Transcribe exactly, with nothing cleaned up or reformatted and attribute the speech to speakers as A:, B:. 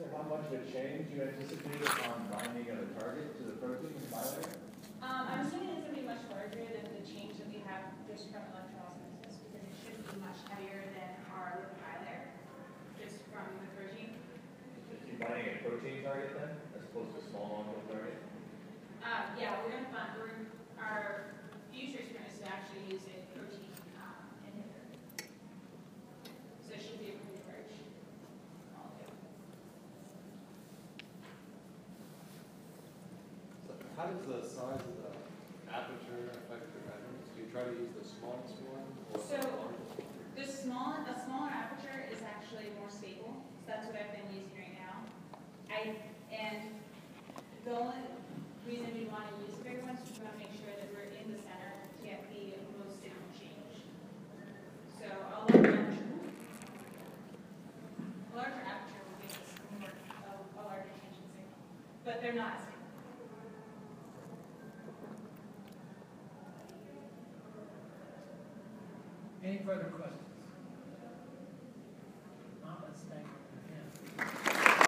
A: how much of a change you anticipate on binding of the target to the protein in the bilayer?
B: Um, I'm assuming it's going to be much larger than the change that we have just from electrolysis, because it should be much heavier than our lipid bilayer, just from the protein.
A: Is you binding a protein target then, as opposed to a small molecule target?
B: Uh, yeah, we're going to find, we're, our future experiment is to actually use a protein um, inhibitor. So it should be a pretty large molecule.
C: So how does the size of the aperture affect your measurements? Do you try to use the smallest one or
B: So,
C: the largest one?
B: The small, a smaller aperture is actually more stable. So that's what I've been using right now. I and the only reason we want to use the bigger ones is we want to make sure that we're in the center to get the most signal change. So a larger aperture, a larger aperture will give us more a, a larger change in signal, but they're not as stable.
D: Any further questions?